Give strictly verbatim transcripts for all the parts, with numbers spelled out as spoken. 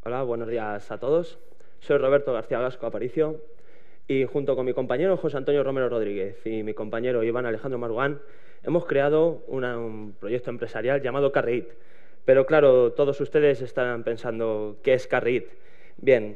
Hola, buenos días a todos. Soy Roberto García Gasco Aparicio y junto con mi compañero José Antonio Romero Rodríguez y mi compañero Iván Alejandro Marugán hemos creado una, un proyecto empresarial llamado CarryIt. Pero claro, todos ustedes estarán pensando, ¿qué es CarryIt? Bien,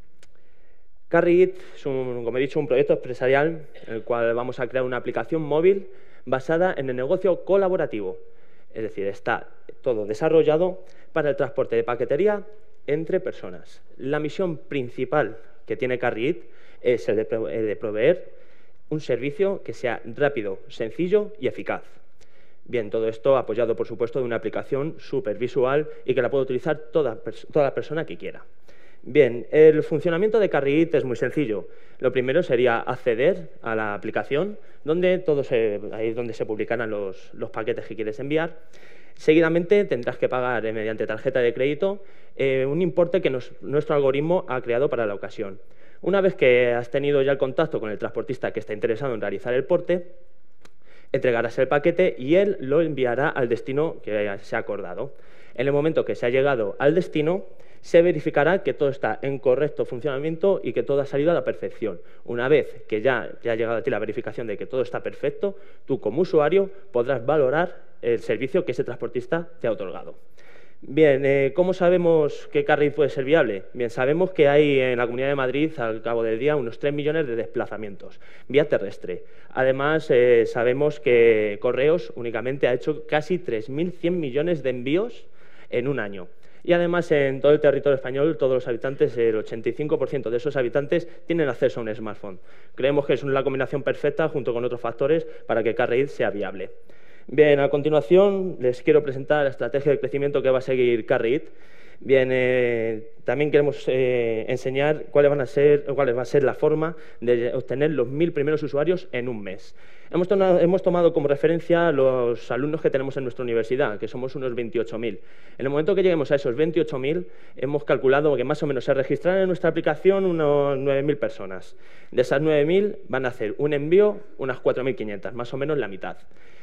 CarryIt es, un, como he dicho, un proyecto empresarial en el cual vamos a crear una aplicación móvil basada en el negocio colaborativo. Es decir, está todo desarrollado para el transporte de paquetería entre personas. La misión principal que tiene CarryIt es el de, prove el de proveer un servicio que sea rápido, sencillo y eficaz. Bien, todo esto apoyado, por supuesto, de una aplicación súper visual y que la puede utilizar toda, toda la persona que quiera. Bien, el funcionamiento de CarryIt es muy sencillo. Lo primero sería acceder a la aplicación, donde, todo se, ahí es donde se publicarán los, los paquetes que quieres enviar. Seguidamente tendrás que pagar eh, mediante tarjeta de crédito eh, un importe que nos, nuestro algoritmo ha creado para la ocasión. Una vez que has tenido ya el contacto con el transportista que está interesado en realizar el porte, entregarás el paquete y él lo enviará al destino que se ha acordado. En el momento que se ha llegado al destino, se verificará que todo está en correcto funcionamiento y que todo ha salido a la perfección. Una vez que ya, ya ha llegado a ti la verificación de que todo está perfecto, tú como usuario podrás valorar el servicio que ese transportista te ha otorgado. Bien, eh, ¿cómo sabemos que CarryIt puede ser viable? Bien, sabemos que hay en la Comunidad de Madrid, al cabo del día, unos tres millones de desplazamientos vía terrestre. Además, eh, sabemos que Correos únicamente ha hecho casi tres mil cien millones de envíos en un año. Y además, en todo el territorio español, todos los habitantes, el ochenta y cinco por ciento de esos habitantes tienen acceso a un smartphone. Creemos que es la combinación perfecta, junto con otros factores, para que CarryIt sea viable. Bien, a continuación les quiero presentar la estrategia de crecimiento que va a seguir CarryIt. Bien, eh, también queremos eh, enseñar cuáles van a ser, cuál va a ser la forma de obtener los mil primeros usuarios en un mes. Hemos tomado, hemos tomado como referencia los alumnos que tenemos en nuestra universidad, que somos unos veintiocho mil. En el momento que lleguemos a esos veintiocho mil, hemos calculado que más o menos se registrarán en nuestra aplicación unos nueve mil personas. De esas nueve mil van a hacer un envío unas cuatro mil quinientas, más o menos la mitad.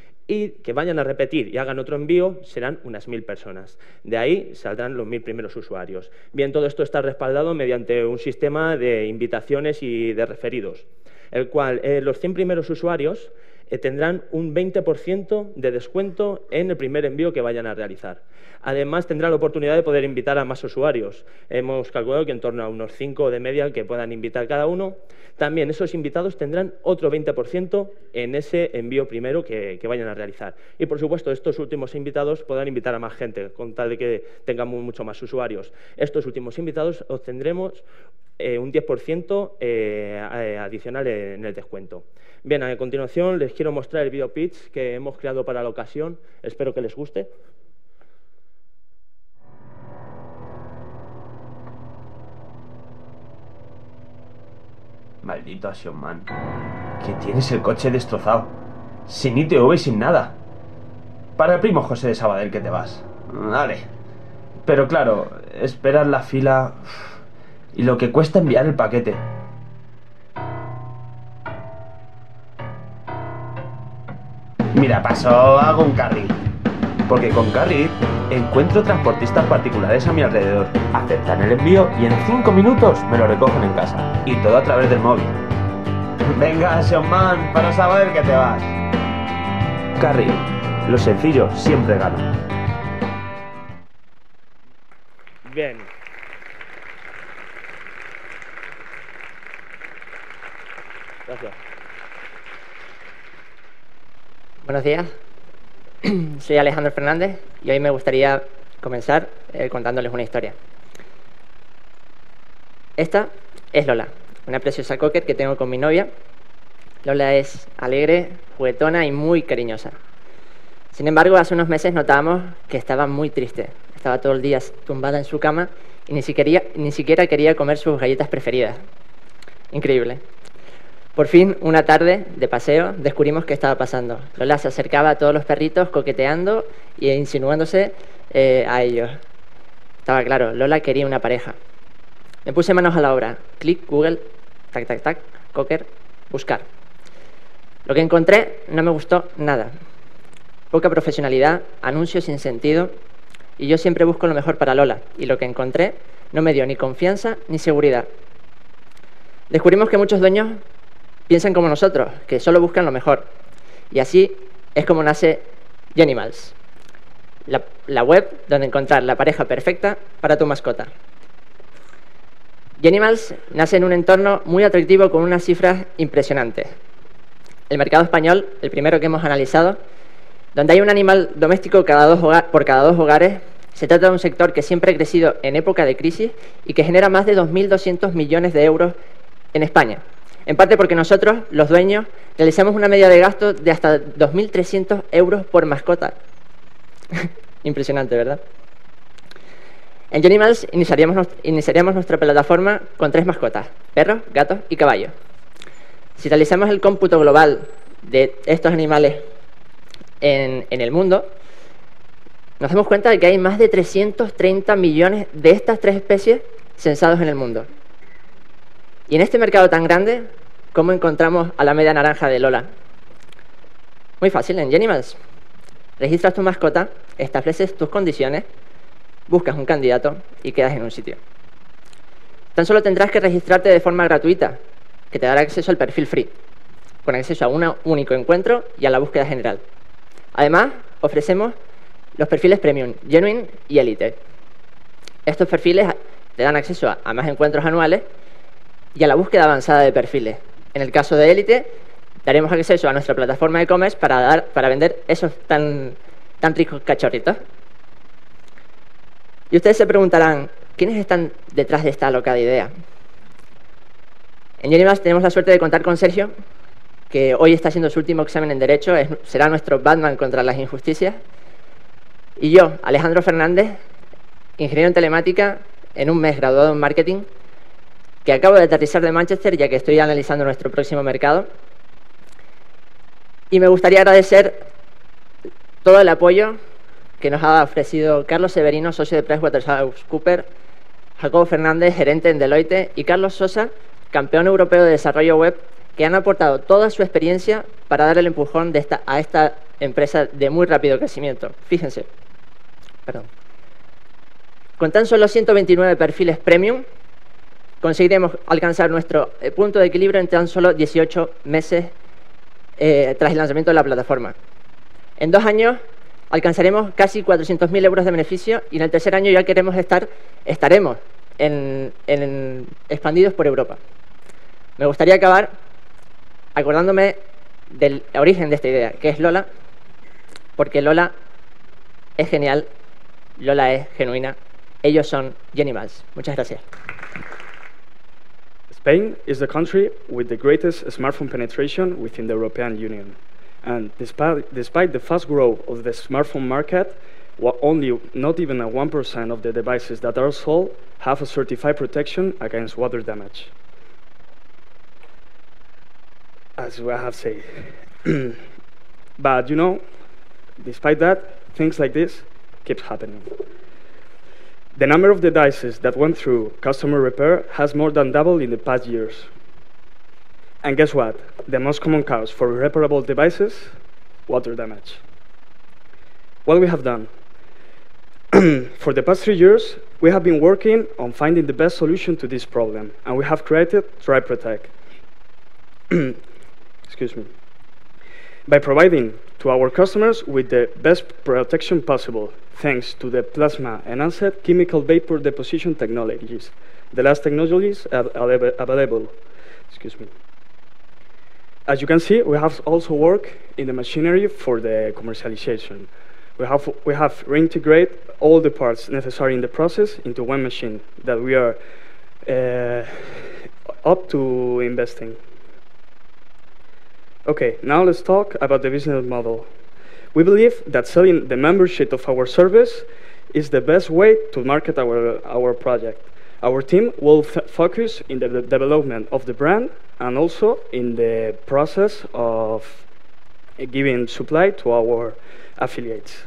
Y que vayan a repetir y hagan otro envío serán unas mil personas. De ahí saldrán los mil primeros usuarios. Bien, todo esto está respaldado mediante un sistema de invitaciones y de referidos, el cual eh, los cien primeros usuarios eh, tendrán un veinte por ciento de descuento en el primer envío que vayan a realizar. Además, tendrán la oportunidad de poder invitar a más usuarios. Hemos calculado que en torno a unos cinco de media que puedan invitar cada uno. También esos invitados tendrán otro veinte por ciento en ese envío primero que, que vayan a realizar. Y, por supuesto, estos últimos invitados podrán invitar a más gente, con tal de que tengamos mucho más usuarios. Estos últimos invitados obtendremos eh, un diez por ciento eh, adicional en el descuento. Bien, a continuación les quiero mostrar el video pitch que hemos creado para la ocasión. Espero que les guste. Maldito Action Man, que tienes el coche destrozado, sin I T V y sin nada. Para el primo José de Sabadell que te vas. Vale. Pero claro, esperar la fila y lo que cuesta enviar el paquete. Mira, paso, hago un CarryIt. Porque con CarryIt encuentro transportistas particulares a mi alrededor, aceptan el envío y en cinco minutos me lo recogen en casa. Y todo a través del móvil. Venga, Action Man, para saber que te vas. CarryIt, lo sencillo siempre gana. Bien. Gracias. Buenos días. Soy Alejandro Fernández y hoy me gustaría comenzar eh, contándoles una historia. Esta es Lola, una preciosa cocker que tengo con mi novia. Lola es alegre, juguetona y muy cariñosa. Sin embargo, hace unos meses notábamos que estaba muy triste. Estaba todo el día tumbada en su cama y ni siquiera, ni siquiera quería comer sus galletas preferidas. Increíble. Por fin, una tarde de paseo, descubrimos qué estaba pasando. Lola se acercaba a todos los perritos coqueteando e insinuándose eh, a ellos. Estaba claro, Lola quería una pareja. Me puse manos a la obra. Clic, Google, tac, tac, tac, cocker, buscar. Lo que encontré no me gustó nada. Poca profesionalidad, anuncios sin sentido. Y yo siempre busco lo mejor para Lola. Y lo que encontré no me dio ni confianza ni seguridad. Descubrimos que muchos dueños piensan como nosotros, que solo buscan lo mejor. Y así es como nace Genimals, la, la web donde encontrar la pareja perfecta para tu mascota. Genimals nace en un entorno muy atractivo con unas cifras impresionantes. El mercado español, el primero que hemos analizado, donde hay un animal doméstico cada dos hogar, por cada dos hogares, se trata de un sector que siempre ha crecido en época de crisis y que genera más de dos mil doscientos millones de euros en España. En parte porque nosotros, los dueños, realizamos una media de gasto de hasta dos mil trescientos euros por mascota. Impresionante, ¿verdad? En Genimals iniciaríamos, iniciaríamos nuestra plataforma con tres mascotas: perros, gatos y caballos. Si realizamos el cómputo global de estos animales en, en el mundo, nos damos cuenta de que hay más de trescientos treinta millones de estas tres especies censados en el mundo. Y en este mercado tan grande, ¿cómo encontramos a la media naranja de Lola? Muy fácil, en Genimals. Registras tu mascota, estableces tus condiciones, buscas un candidato y quedas en un sitio. Tan solo tendrás que registrarte de forma gratuita, que te dará acceso al perfil free, con acceso a un único encuentro y a la búsqueda general. Además, ofrecemos los perfiles Premium, Genuine y Elite. Estos perfiles te dan acceso a, a más encuentros anuales y a la búsqueda avanzada de perfiles. En el caso de Elite, daremos acceso a nuestra plataforma de e-commerce para, dar, para vender esos tan, tan ricos cachorritos. Y ustedes se preguntarán, ¿quiénes están detrás de esta locada idea? En Genimals tenemos la suerte de contar con Sergio, que hoy está haciendo su último examen en Derecho, es, será nuestro Batman contra las injusticias. Y yo, Alejandro Fernández, ingeniero en telemática, en un mes graduado en marketing, que acabo de aterrizar de Manchester, ya que estoy analizando nuestro próximo mercado. Y me gustaría agradecer todo el apoyo que nos ha ofrecido Carlos Severino, socio de PricewaterhouseCoopers, Jacobo Fernández, gerente en Deloitte, y Carlos Sosa, campeón europeo de desarrollo web, que han aportado toda su experiencia para dar el empujón de esta, a esta empresa de muy rápido crecimiento. Fíjense, perdón. Con tan solo ciento veintinueve perfiles premium, conseguiremos alcanzar nuestro eh, punto de equilibrio en tan solo dieciocho meses eh, tras el lanzamiento de la plataforma. En dos años alcanzaremos casi cuatrocientos mil euros de beneficio y en el tercer año ya queremos estar, estaremos en, en, expandidos por Europa. Me gustaría acabar acordándome del origen de esta idea, que es Lola, porque Lola es genial, Lola es genuina, ellos son Genimals. Muchas gracias. Spain is the country with the greatest smartphone penetration within the European Union. And despite, despite the fast growth of the smartphone market, only not even a one percent of the devices that are sold have a certified protection against water damage. As I have said. But you know, despite that, things like this keep happening. The number of devices that went through customer repair has more than doubled in the past years. And guess what? The most common cause for repairable devices, water damage. What we have done? For the past three years, we have been working on finding the best solution to this problem, and we have created TriProtect. Excuse me. By providing to our customers with the best protection possible, thanks to the plasma enhanced chemical vapor deposition technologies, the last technologies available. Excuse me. As you can see, we have also worked in the machinery for the commercialization. We have, we have reintegrated all the parts necessary in the process into one machine that we are uh, up to investing. Okay, now let's talk about the business model. We believe that selling the membership of our service is the best way to market our, our project. Our team will f focus in the, the development of the brand and also in the process of uh, giving supply to our affiliates.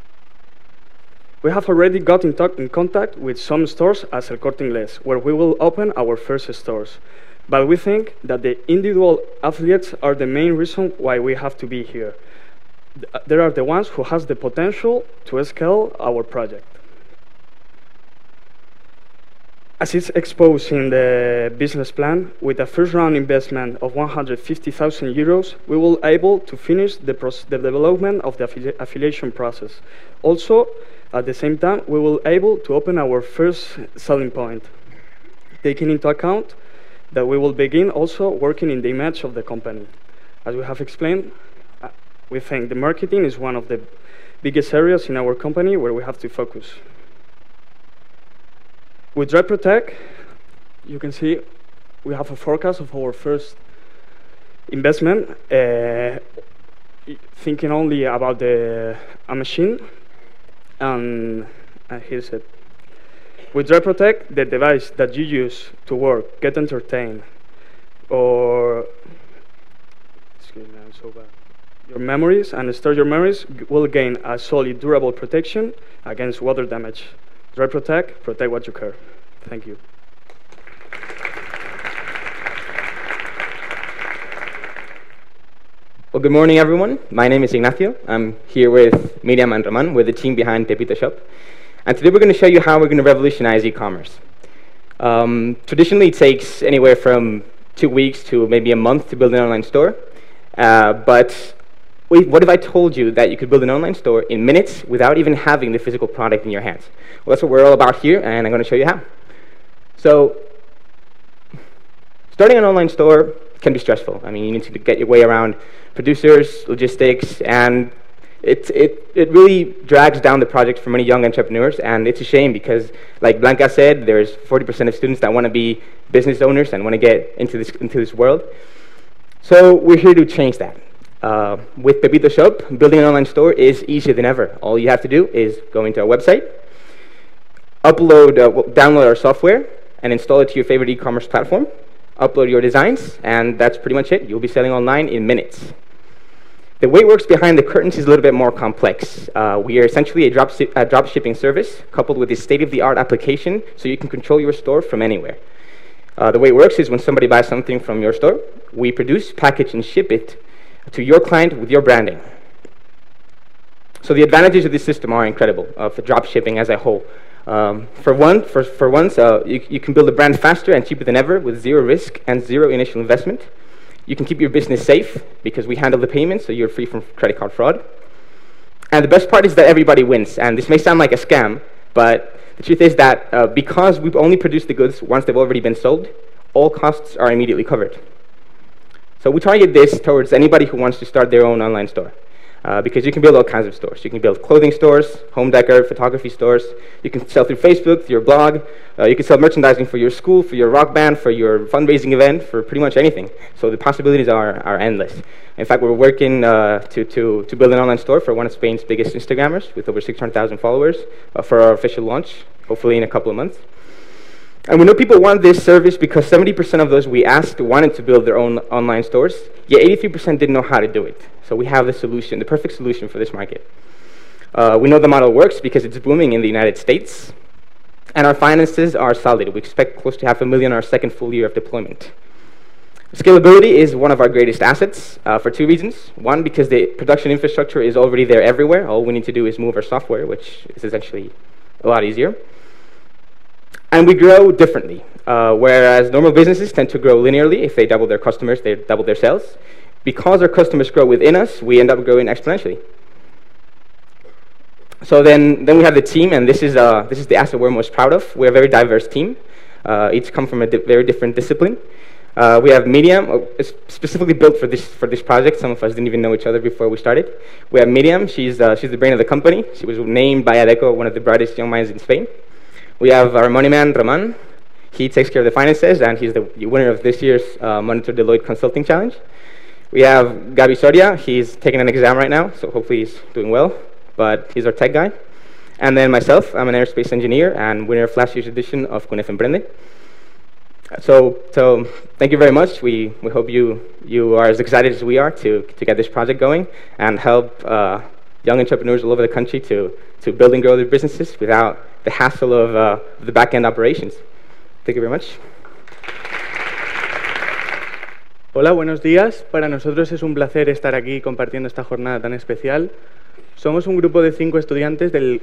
We have already got in, in contact with some stores as El Corte Inglés, where we will open our first stores. But we think that the individual affiliates are the main reason why we have to be here. They are the ones who has the potential to scale our project. As it's exposed in the business plan, with a first round investment of one hundred fifty thousand euros, we will be able to finish the, the development of the affili affiliation process. Also, at the same time, we will be able to open our first selling point, taking into account that we will begin also working in the image of the company. As we have explained, uh, we think the marketing is one of the biggest areas in our company where we have to focus. With DriveProtect, you can see we have a forecast of our first investment, uh, thinking only about the a machine, and uh, here's it. With DriveProtect, the device that you use to work, get entertained, or excuse me, I'm so bad. Your memories and store your memories will gain a solid, durable protection against water damage. DriveProtect, protect what you care. Thank you. Well, good morning, everyone. My name is Ignacio. I'm here with Miriam and Roman. We're the team behind Pepito Shop. And today we're going to show you how we're going to revolutionize e-commerce. Um, traditionally, it takes anywhere from two weeks to maybe a month to build an online store. Uh, but wait, what if I told you that you could build an online store in minutes without even having the physical product in your hands? Well, that's what we're all about here, and I'm going to show you how. So, starting an online store can be stressful. I mean, you need to get your way around producers, logistics, and it, it, it really drags down the project for many young entrepreneurs, and it's a shame because, like Blanca said, there's forty percent of students that want to be business owners and want to get into this, into this world. So we're here to change that. Uh, with Pepito Shop, building an online store is easier than ever. All you have to do is go into our website, upload, uh, download our software, and install it to your favorite e-commerce platform, upload your designs, and that's pretty much it. You'll be selling online in minutes. The way it works behind the curtains is a little bit more complex. Uh, we are essentially a drop, a drop shipping service coupled with a state-of-the-art application so you can control your store from anywhere. Uh, the way it works is when somebody buys something from your store, we produce, package, and ship it to your client with your branding. So the advantages of this system are incredible uh, for drop shipping as a whole. Um, for one, for, for once, uh, you, you can build a brand faster and cheaper than ever with zero risk and zero initial investment. You can keep your business safe because we handle the payments, so you're free from credit card fraud. And the best part is that everybody wins. And this may sound like a scam, but the truth is that uh, because we've only produced the goods once they've already been sold, all costs are immediately covered. So we target this towards anybody who wants to start their own online store. Uh, because you can build all kinds of stores. You can build clothing stores, home decor, photography stores. You can sell through Facebook, through your blog. Uh, you can sell merchandising for your school, for your rock band, for your fundraising event, for pretty much anything. So the possibilities are, are endless. In fact, we're working uh, to, to, to build an online store for one of Spain's biggest Instagrammers with over six hundred thousand followers uh, for our official launch, hopefully in a couple of months. And we know people want this service because seventy percent of those we asked wanted to build their own online stores, yet eighty-three percent didn't know how to do it. So we have the solution, the perfect solution for this market. Uh, we know the model works because it's booming in the United States, and our finances are solid. We expect close to half a million our second full year of deployment. Scalability is one of our greatest assets uh, for two reasons. One, because the production infrastructure is already there everywhere. All we need to do is move our software, which is essentially a lot easier. And we grow differently, uh, whereas normal businesses tend to grow linearly. If they double their customers, they double their sales. Because our customers grow within us, we end up growing exponentially. So then, then we have the team, and this is, uh, this is the asset we're most proud of. We're a very diverse team. Uh, each come from a di very different discipline. Uh, we have Miriam, uh, specifically built for this, for this project. Some of us didn't even know each other before we started. We have Miriam. She's, uh, she's the brain of the company. She was named by Adecco one of the brightest young minds in Spain. We have our money man, Roman. He takes care of the finances, and he's the winner of this year's uh, Monitor Deloitte Consulting Challenge. We have Gabi Soria. He's taking an exam right now, so hopefully he's doing well, but he's our tech guy. And then myself, I'm an aerospace engineer and winner of last year's edition of CUNEF Emprende. So, so thank you very much. We, we hope you, you are as excited as we are to, to get this project going and help uh, young entrepreneurs all over the country to, to build and grow their businesses without the hassle of uh, the back-end operations. Thank you very much. Hola, buenos días. Para nosotros es un placer estar aquí compartiendo esta jornada tan especial. Somos un grupo de cinco estudiantes del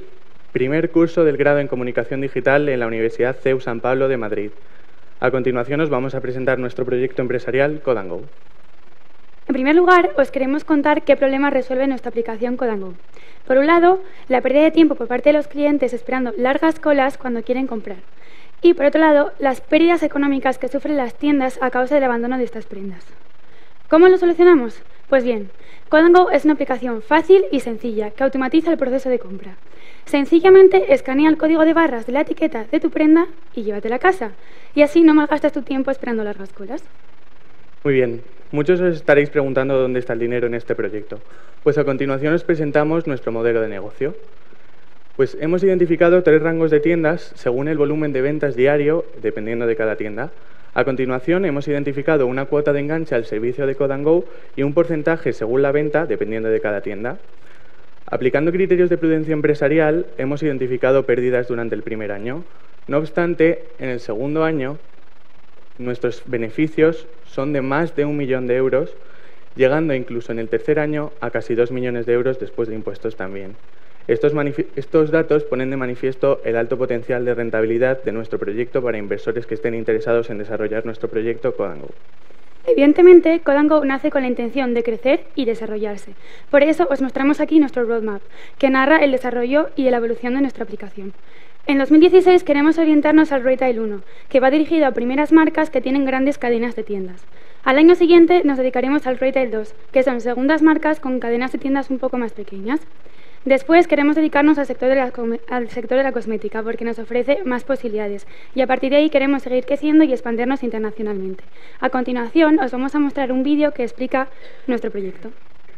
primer curso del grado en Comunicación Digital en la Universidad C E U San Pablo de Madrid. A continuación os vamos a presentar nuestro proyecto empresarial Code and Go. En primer lugar, os queremos contar qué problemas resuelve nuestra aplicación Code and Go. Por un lado, la pérdida de tiempo por parte de los clientes esperando largas colas cuando quieren comprar. Y por otro lado, las pérdidas económicas que sufren las tiendas a causa del abandono de estas prendas. ¿Cómo lo solucionamos? Pues bien, Code and Go es una aplicación fácil y sencilla que automatiza el proceso de compra. Sencillamente escanea el código de barras de la etiqueta de tu prenda y llévatela a casa. Y así no malgastas tu tiempo esperando largas colas. Muy bien, muchos os estaréis preguntando dónde está el dinero en este proyecto. Pues a continuación os presentamos nuestro modelo de negocio. Pues hemos identificado tres rangos de tiendas según el volumen de ventas diario, dependiendo de cada tienda. A continuación hemos identificado una cuota de enganche al servicio de Code and Go y un porcentaje según la venta, dependiendo de cada tienda. Aplicando criterios de prudencia empresarial, hemos identificado pérdidas durante el primer año. No obstante, en el segundo año, nuestros beneficios son de más de un millón de euros, llegando incluso en el tercer año a casi dos millones de euros después de impuestos también. Estos, estos datos ponen de manifiesto el alto potencial de rentabilidad de nuestro proyecto para inversores que estén interesados en desarrollar nuestro proyecto Code and Go. Evidentemente, Code and Go nace con la intención de crecer y desarrollarse. Por eso os mostramos aquí nuestro roadmap, que narra el desarrollo y la evolución de nuestra aplicación. En dos mil dieciséis queremos orientarnos al Retail uno, que va dirigido a primeras marcas que tienen grandes cadenas de tiendas. Al año siguiente nos dedicaremos al Retail dos, que son segundas marcas con cadenas de tiendas un poco más pequeñas. Después queremos dedicarnos al sector, de la, al sector de la cosmética porque nos ofrece más posibilidades y a partir de ahí queremos seguir creciendo y expandirnos internacionalmente. A continuación os vamos a mostrar un vídeo que explica nuestro proyecto.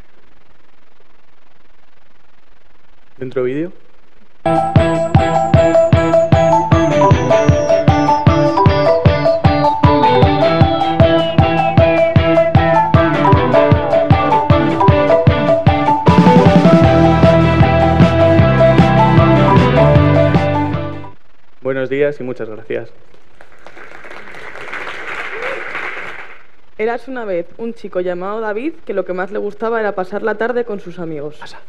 ¿Dentro vídeo? Buenos días y muchas gracias. Eras una vez un chico llamado David que lo que más le gustaba era pasar la tarde con sus amigos. Pasa.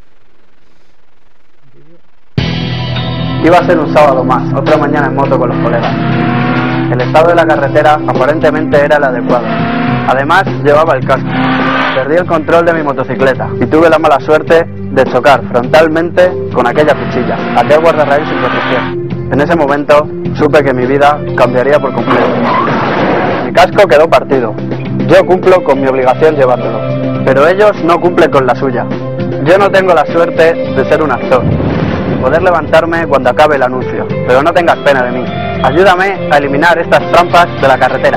Iba a ser un sábado más, otra mañana en moto con los colegas. El estado de la carretera aparentemente era el adecuado. Además, llevaba el casco. Perdí el control de mi motocicleta y tuve la mala suerte de chocar frontalmente con aquella cuchilla, aquel guardarraíl sin protección. En ese momento supe que mi vida cambiaría por completo. Mi casco quedó partido. Yo cumplo con mi obligación llevándolo, pero ellos no cumplen con la suya. Yo no tengo la suerte de ser un actor y poder levantarme cuando acabe el anuncio, pero no tengas pena de mí. Ayúdame a eliminar estas trampas de la carretera.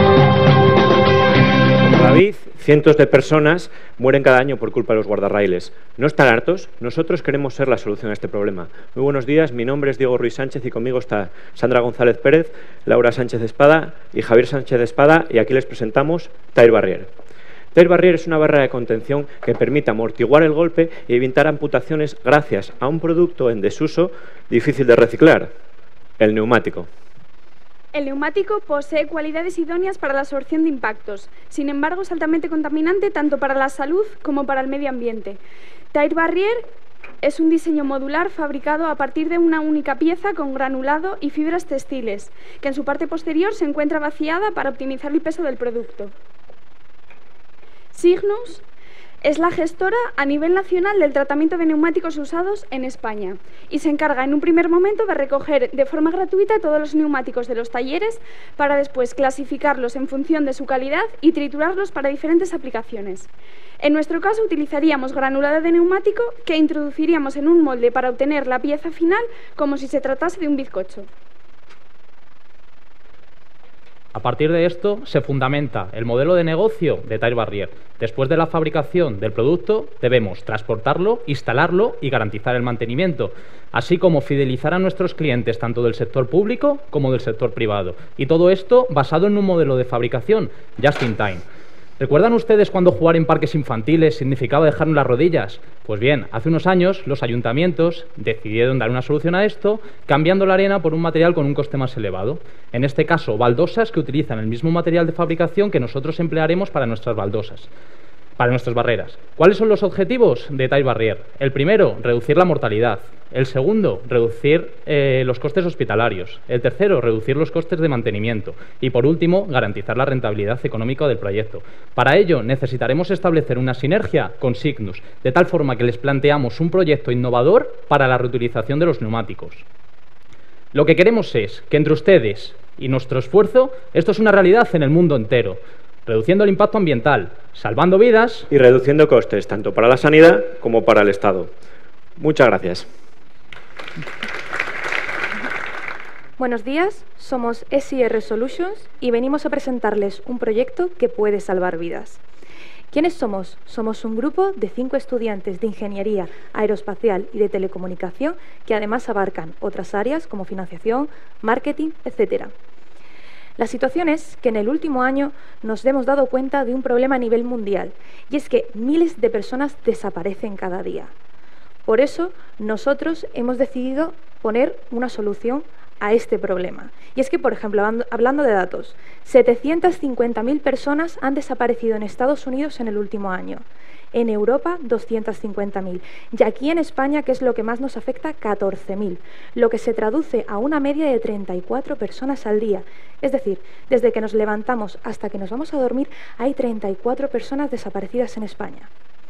David, cientos de personas mueren cada año por culpa de los guardarraíles. ¿No están hartos? Nosotros queremos ser la solución a este problema. Muy buenos días, mi nombre es Diego Ruiz Sánchez y conmigo está Sandra González Pérez, Laura Sánchez Espada y Javier Sánchez Espada, y aquí les presentamos Tire Barrier. Tire Barrier es una barra de contención que permite amortiguar el golpe y evitar amputaciones gracias a un producto en desuso difícil de reciclar, el neumático. El neumático posee cualidades idóneas para la absorción de impactos. Sin embargo, es altamente contaminante tanto para la salud como para el medio ambiente. Tire Barrier es un diseño modular fabricado a partir de una única pieza con granulado y fibras textiles, que en su parte posterior se encuentra vaciada para optimizar el peso del producto. Signus es la gestora a nivel nacional del tratamiento de neumáticos usados en España y se encarga en un primer momento de recoger de forma gratuita todos los neumáticos de los talleres para después clasificarlos en función de su calidad y triturarlos para diferentes aplicaciones. En nuestro caso utilizaríamos granulado de neumático que introduciríamos en un molde para obtener la pieza final como si se tratase de un bizcocho. A partir de esto se fundamenta el modelo de negocio de Tire Barrier. Después de la fabricación del producto debemos transportarlo, instalarlo y garantizar el mantenimiento, así como fidelizar a nuestros clientes tanto del sector público como del sector privado. Y todo esto basado en un modelo de fabricación just in time. ¿Recuerdan ustedes cuando jugar en parques infantiles significaba dejarnos las rodillas? Pues bien, hace unos años los ayuntamientos decidieron dar una solución a esto, cambiando la arena por un material con un coste más elevado. En este caso, baldosas que utilizan el mismo material de fabricación que nosotros emplearemos para nuestras baldosas. para nuestras barreras. ¿Cuáles son los objetivos de Tire Barrier? El primero, reducir la mortalidad. El segundo, reducir eh, los costes hospitalarios. El tercero, reducir los costes de mantenimiento. Y por último, garantizar la rentabilidad económica del proyecto. Para ello, necesitaremos establecer una sinergia con Cygnus, de tal forma que les planteamos un proyecto innovador para la reutilización de los neumáticos. Lo que queremos es que entre ustedes y nuestro esfuerzo, esto es una realidad en el mundo entero, reduciendo el impacto ambiental, salvando vidas y reduciendo costes, tanto para la sanidad como para el Estado. Muchas gracias. Buenos días, somos S I R Solutions y venimos a presentarles un proyecto que puede salvar vidas. ¿Quiénes somos? Somos un grupo de cinco estudiantes de Ingeniería Aeroespacial y de Telecomunicación que además abarcan otras áreas como financiación, marketing, etcétera. La situación es que en el último año nos hemos dado cuenta de un problema a nivel mundial y es que miles de personas desaparecen cada día. Por eso nosotros hemos decidido poner una solución a este problema. Y es que, por ejemplo, hablando de datos, setecientas cincuenta mil personas han desaparecido en Estados Unidos en el último año. En Europa, doscientas cincuenta mil. Y aquí en España, que es lo que más nos afecta, catorce mil. Lo que se traduce a una media de treinta y cuatro personas al día. Es decir, desde que nos levantamos hasta que nos vamos a dormir, hay treinta y cuatro personas desaparecidas en España.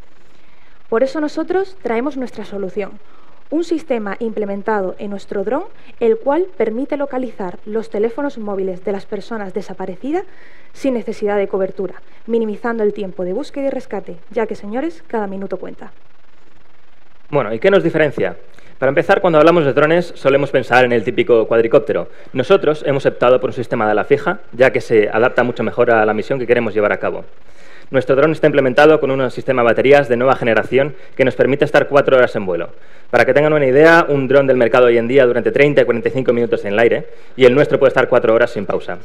Por eso nosotros traemos nuestra solución. Un sistema implementado en nuestro dron, el cual permite localizar los teléfonos móviles de las personas desaparecidas sin necesidad de cobertura, minimizando el tiempo de búsqueda y rescate, ya que, señores, cada minuto cuenta. Bueno, ¿y qué nos diferencia? Para empezar, cuando hablamos de drones, solemos pensar en el típico cuadricóptero. Nosotros hemos optado por un sistema de ala fija, ya que se adapta mucho mejor a la misión que queremos llevar a cabo. Nuestro dron está implementado con un sistema de baterías de nueva generación que nos permite estar cuatro horas en vuelo. Para que tengan una idea, un dron del mercado hoy en día durante treinta y cuarenta y cinco minutos en el aire y el nuestro puede estar cuatro horas sin pausa.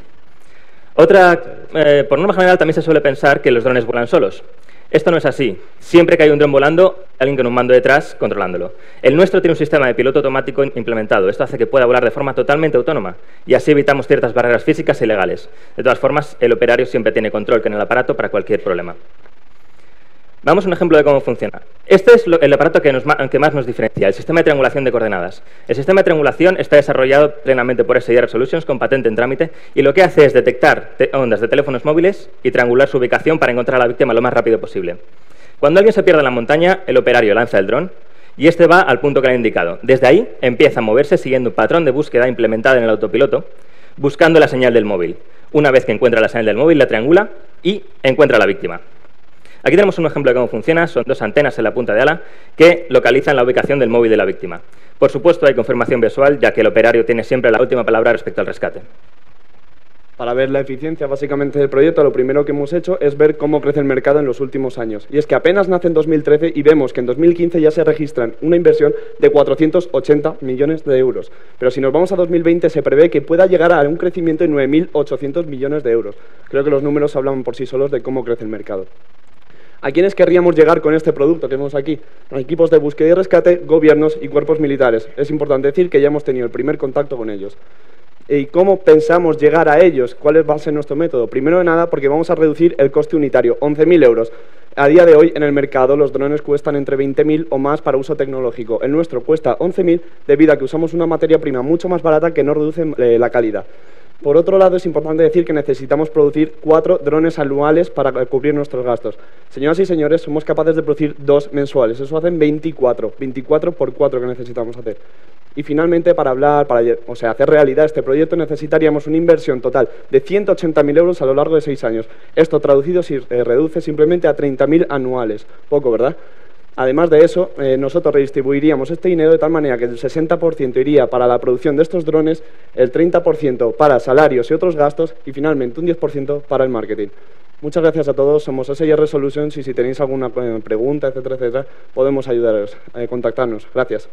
Otra, eh, por norma general también se suele pensar que los drones vuelan solos. Esto no es así. Siempre que hay un dron volando, hay alguien con un mando detrás controlándolo. El nuestro tiene un sistema de piloto automático implementado. Esto hace que pueda volar de forma totalmente autónoma y así evitamos ciertas barreras físicas y legales. De todas formas, el operario siempre tiene control con el aparato para cualquier problema. Vamos a un ejemplo de cómo funciona. Este es lo, el aparato que, nos, que más nos diferencia, el sistema de triangulación de coordenadas. El sistema de triangulación está desarrollado plenamente por S I R Solutions con patente en trámite y lo que hace es detectar te ondas de teléfonos móviles y triangular su ubicación para encontrar a la víctima lo más rápido posible. Cuando alguien se pierde en la montaña, el operario lanza el dron y este va al punto que le ha indicado. Desde ahí empieza a moverse siguiendo un patrón de búsqueda implementado en el autopiloto, buscando la señal del móvil. Una vez que encuentra la señal del móvil, la triangula y encuentra a la víctima. Aquí tenemos un ejemplo de cómo funciona. Son dos antenas en la punta de ala que localizan la ubicación del móvil de la víctima. Por supuesto, hay confirmación visual, ya que el operario tiene siempre la última palabra respecto al rescate. Para ver la eficiencia básicamente del proyecto, lo primero que hemos hecho es ver cómo crece el mercado en los últimos años. Y es que apenas nace en dos mil trece y vemos que en dos mil quince ya se registran una inversión de cuatrocientos ochenta millones de euros. Pero si nos vamos a dos mil veinte se prevé que pueda llegar a un crecimiento de nueve mil ochocientos millones de euros. Creo que los números hablan por sí solos de cómo crece el mercado. ¿A quiénes querríamos llegar con este producto que vemos aquí? A equipos de búsqueda y rescate, gobiernos y cuerpos militares. Es importante decir que ya hemos tenido el primer contacto con ellos. ¿Y cómo pensamos llegar a ellos? ¿Cuál va a ser nuestro método? Primero de nada, porque vamos a reducir el coste unitario, once mil euros. A día de hoy, en el mercado, los drones cuestan entre veinte mil o más para uso tecnológico. El nuestro cuesta once mil debido a que usamos una materia prima mucho más barata que no reduce eh, la calidad. Por otro lado, es importante decir que necesitamos producir cuatro drones anuales para cubrir nuestros gastos. Señoras y señores, somos capaces de producir dos mensuales. Eso hacen veinticuatro. veinticuatro por cuatro que necesitamos hacer. Y finalmente, para hablar, para o sea, hacer realidad este proyecto, necesitaríamos una inversión total de ciento ochenta mil euros a lo largo de seis años. Esto traducido se eh, reduce simplemente a treinta mil anuales. Poco, ¿verdad? Además de eso, eh, nosotros redistribuiríamos este dinero de tal manera que el sesenta por ciento iría para la producción de estos drones, el treinta por ciento para salarios y otros gastos y finalmente un diez por ciento para el marketing. Muchas gracias a todos, somos S I R Solutions y si tenéis alguna pregunta, etcétera, etcétera, podemos ayudaros a eh, contactarnos. Gracias.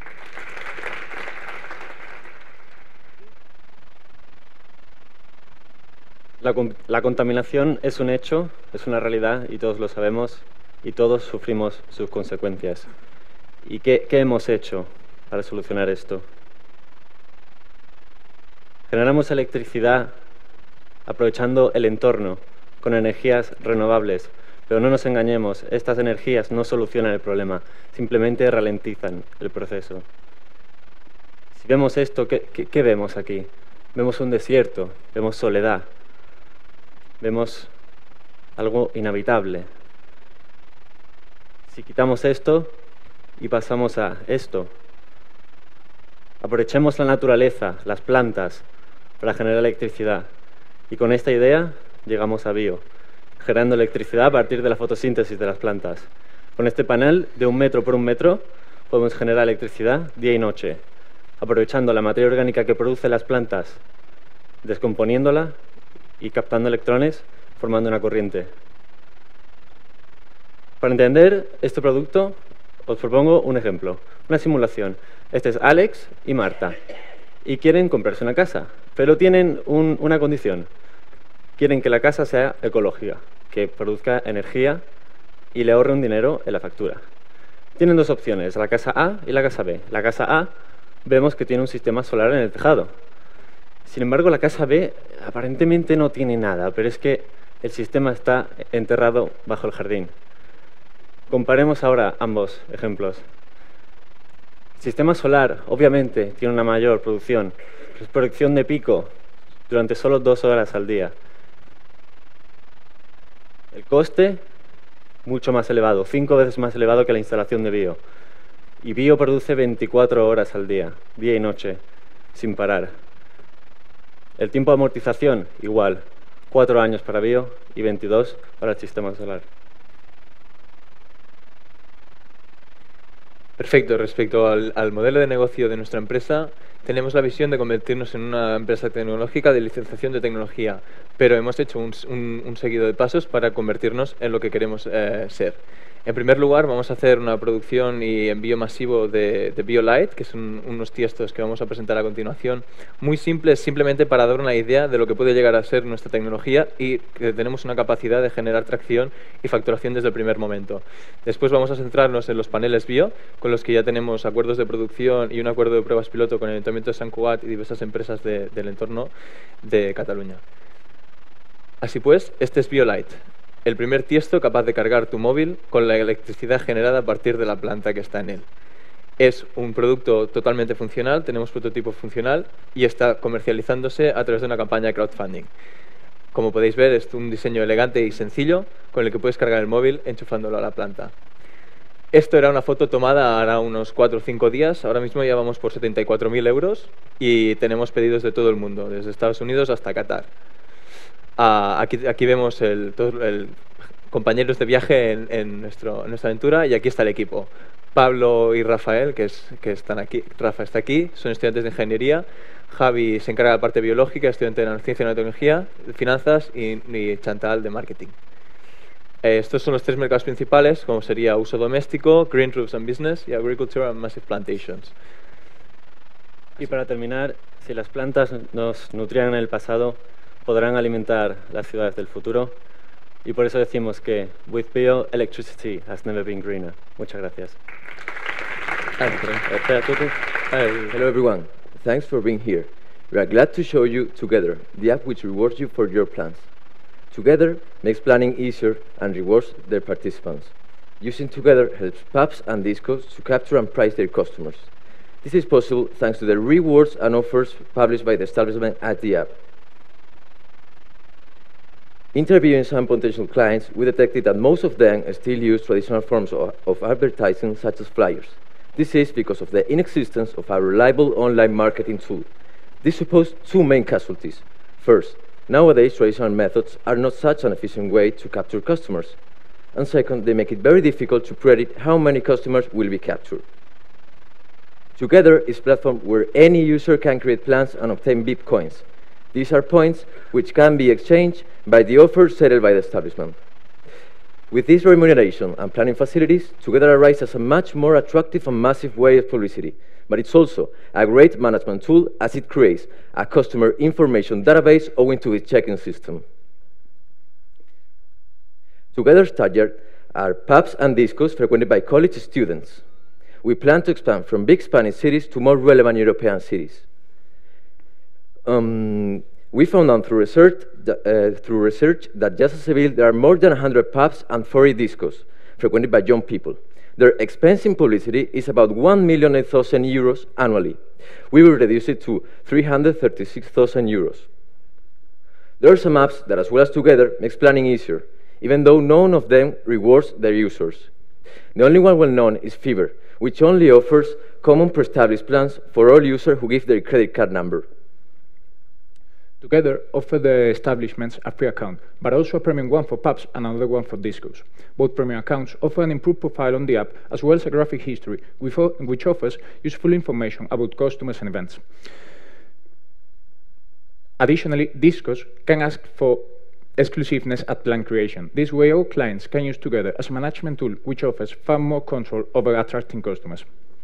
La, la contaminación es un hecho, es una realidad y todos lo sabemos. Y todos sufrimos sus consecuencias. ¿Y qué, qué hemos hecho para solucionar esto? Generamos electricidad aprovechando el entorno con energías renovables, Pero no nos engañemos, estas energías no solucionan el problema, simplemente ralentizan el proceso. Si vemos esto, ¿qué, qué, qué vemos aquí? Vemos un desierto, vemos soledad, vemos algo inhabitable. Si quitamos esto y pasamos a esto, aprovechemos la naturaleza, las plantas, para generar electricidad. Y con esta idea llegamos a bio, generando electricidad a partir de la fotosíntesis de las plantas. Con este panel de un metro por un metro podemos generar electricidad día y noche, aprovechando la materia orgánica que producen las plantas, descomponiéndola y captando electrones, formando una corriente. Para entender este producto, os propongo un ejemplo, una simulación. Este es Alex y Marta, y quieren comprarse una casa, pero tienen un, una condición. Quieren que la casa sea ecológica, que produzca energía y le ahorre un dinero en la factura. Tienen dos opciones, la casa A y la casa B. La casa A vemos que tiene un sistema solar en el tejado. Sin embargo, la casa B aparentemente no tiene nada, pero es que el sistema está enterrado bajo el jardín. Comparemos ahora ambos ejemplos. El sistema solar, obviamente, tiene una mayor producción, es producción de pico durante solo dos horas al día. El coste, mucho más elevado, cinco veces más elevado que la instalación de bio. Y bio produce veinticuatro horas al día, día y noche, sin parar. El tiempo de amortización, igual, cuatro años para bio y veintidós para el sistema solar. Perfecto. Respecto al, al modelo de negocio de nuestra empresa, tenemos la visión de convertirnos en una empresa tecnológica de licenciación de tecnología, pero hemos hecho un, un, un seguido de pasos para convertirnos en lo que queremos eh, ser. En primer lugar, vamos a hacer una producción y envío masivo de, de BioLite, que son unos tiestos que vamos a presentar a continuación, muy simples, simplemente para dar una idea de lo que puede llegar a ser nuestra tecnología y que tenemos una capacidad de generar tracción y facturación desde el primer momento. Después vamos a centrarnos en los paneles bio, con los que ya tenemos acuerdos de producción y un acuerdo de pruebas piloto con el Ayuntamiento de Sant Cugat y diversas empresas de, del entorno de Cataluña. Así pues, este es BioLite, el primer tiesto capaz de cargar tu móvil con la electricidad generada a partir de la planta que está en él. Es un producto totalmente funcional, tenemos prototipo funcional y está comercializándose a través de una campaña de crowdfunding. Como podéis ver, es un diseño elegante y sencillo con el que puedes cargar el móvil enchufándolo a la planta. Esto era una foto tomada hará unos cuatro o cinco días, ahora mismo ya vamos por setenta y cuatro mil euros y tenemos pedidos de todo el mundo, desde Estados Unidos hasta Qatar. Uh, aquí, aquí vemos el, todo el compañeros de viaje en, en, nuestro, en nuestra aventura y aquí está el equipo. Pablo y Rafael, que, es, que están aquí, Rafa está aquí, son estudiantes de ingeniería. Javi se encarga de la parte biológica, estudiante de ciencia y nanotecnología, de finanzas y, y Chantal de marketing. Eh, estos son los tres mercados principales, como sería uso doméstico, green roofs and business y agriculture and massive plantations. Y para terminar, si las plantas nos nutrían en el pasado, podrán alimentar las ciudades del futuro y por eso decimos que with bio, electricity has never been greener. Muchas gracias. Hello everyone, thanks for being here. We are glad to show you Together, the app which rewards you for your plans. Together makes planning easier and rewards their participants. Using Together helps pubs and discos to capture and price their customers. This is possible thanks to the rewards and offers published by the establishment at the app. Interviewing some potential clients, we detected that most of them still use traditional forms of, of advertising, such as flyers. This is because of the inexistence of a reliable online marketing tool. This supposed two main casualties. First, nowadays traditional methods are not such an efficient way to capture customers. And second, they make it very difficult to predict how many customers will be captured. Together is a platform where any user can create plans and obtain V I P coins. These are points which can be exchanged by the offer settled by the establishment. With this remuneration and planning facilities, Together arises as a much more attractive and massive way of publicity, but it's also a great management tool as it creates a customer information database owing to its checking system. Together's target are pubs and discos frequented by college students. We plan to expand from big Spanish cities to more relevant European cities. Um, We found out through research, that, uh, through research that just in Seville there are more than one hundred pubs and forty discos frequented by young people. Their expense in publicity is about one million eight thousand euros annually. We will reduce it to three hundred thirty-six thousand euros. There are some apps that, as well as together, makes planning easier, even though none of them rewards their users. The only one well known is Fiverr, which only offers common pre-established plans for all users who give their credit card number. Together, offer the establishments a free account, but also a premium one for pubs and another one for discos. Both premium accounts offer an improved profile on the app, as well as a graphic history, which offers useful information about customers and events. Additionally, discos can ask for exclusiveness at plan creation. This way, all clients can use Together as a management tool, which offers far more control over attracting customers.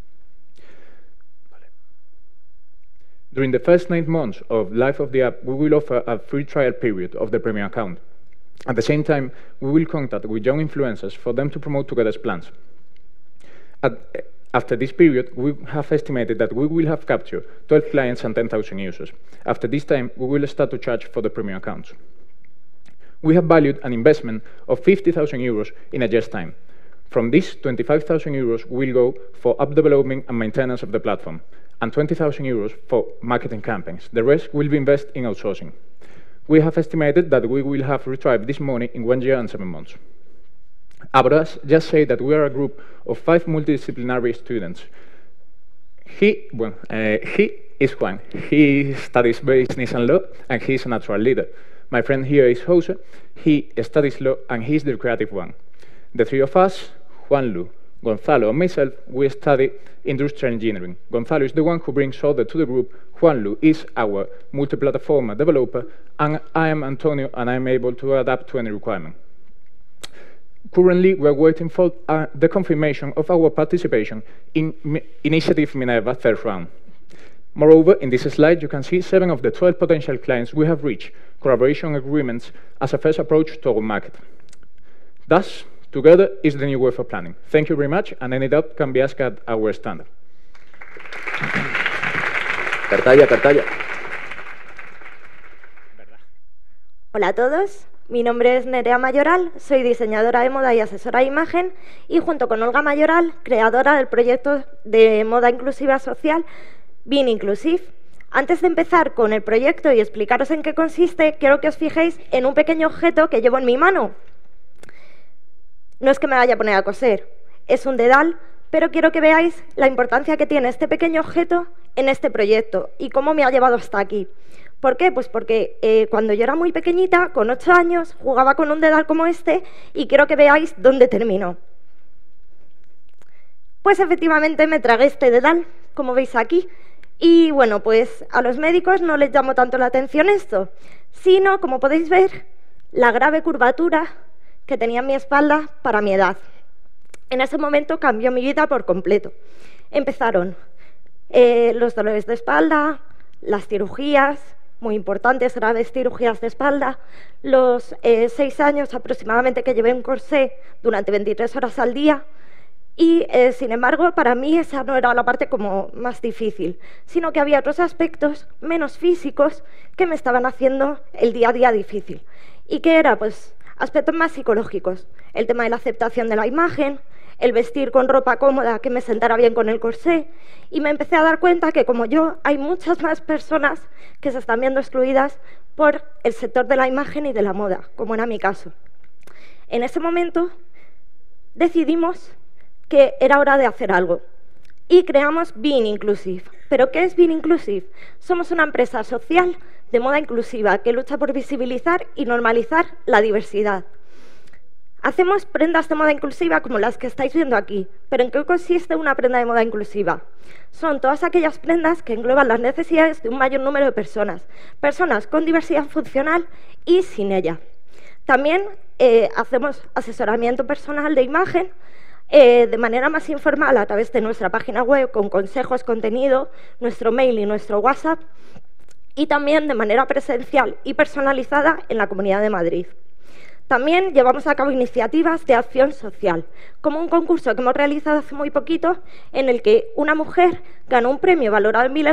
During the first nine months of life of the app, we will offer a free trial period of the premium account. At the same time, we will contact with young influencers for them to promote Together's plans. At, after this period, we have estimated that we will have captured twelve clients and ten thousand users. After this time, we will start to charge for the premium accounts. We have valued an investment of fifty thousand euros in a year's time. From this, twenty-five thousand euros will go for app development and maintenance of the platform, and twenty thousand euros for marketing campaigns. The rest will be invested in outsourcing. We have estimated that we will have retrieved this money in one year and seven months. About us, just say that we are a group of five multidisciplinary students. He, well, uh, he is Juan. He studies business and law, and he is a natural leader. My friend here is Jose. He studies law, and he is the creative one. The three of us, Juan Lu, Gonzalo and myself, we study industrial engineering. Gonzalo is the one who brings order to the group. Juan Lu is our multi-platform developer, and I am Antonio, and I am able to adapt to any requirement. Currently, we are waiting for uh, the confirmation of our participation in Mi Initiative Minerva third round. Moreover, in this slide, you can see seven of the twelve potential clients we have reached collaboration agreements as a first approach to our market. Thus, Together is the new way for planning. Thank you very much, and any doubt can be asked at our stand. Cartalla, cartalla. Hola a todos, mi nombre es Nerea Mayoral, soy diseñadora de moda y asesora de imagen, y junto con Olga Mayoral, creadora del proyecto de moda inclusiva social Being Inclusive. Antes de empezar con el proyecto y explicaros en qué consiste, quiero que os fijéis en un pequeño objeto que llevo en mi mano. No es que me vaya a poner a coser, es un dedal, pero quiero que veáis la importancia que tiene este pequeño objeto en este proyecto y cómo me ha llevado hasta aquí. ¿Por qué? Pues porque eh, cuando yo era muy pequeñita, con ocho años, jugaba con un dedal como este y quiero que veáis dónde terminó. Pues efectivamente me tragué este dedal, como veis aquí. Y bueno, pues a los médicos no les llamó tanto la atención esto, sino, como podéis ver, la grave curvatura que tenía en mi espalda para mi edad. En ese momento cambió mi vida por completo. Empezaron eh, los dolores de espalda, las cirugías, muy importantes, graves cirugías de espalda, los eh, seis años aproximadamente que llevé un corsé durante veintitrés horas al día. Y, eh, sin embargo, para mí esa no era la parte como más difícil, sino que había otros aspectos menos físicos que me estaban haciendo el día a día difícil. ¿Y qué era? Pues aspectos más psicológicos, el tema de la aceptación de la imagen, el vestir con ropa cómoda que me sentara bien con el corsé, y me empecé a dar cuenta que, como yo, hay muchas más personas que se están viendo excluidas por el sector de la imagen y de la moda, como era mi caso. En ese momento decidimos que era hora de hacer algo y creamos Being Inclusive. ¿Pero qué es Being Inclusive? Somos una empresa social de moda inclusiva que lucha por visibilizar y normalizar la diversidad. Hacemos prendas de moda inclusiva como las que estáis viendo aquí. ¿Pero en qué consiste una prenda de moda inclusiva? Son todas aquellas prendas que engloban las necesidades de un mayor número de personas, personas con diversidad funcional y sin ella. También eh, hacemos asesoramiento personal de imagen eh, de manera más informal a través de nuestra página web con consejos, contenido, nuestro mail y nuestro WhatsApp, y también de manera presencial y personalizada en la Comunidad de Madrid. También llevamos a cabo iniciativas de acción social, como un concurso que hemos realizado hace muy poquito, en el que una mujer ganó un premio valorado en mil euros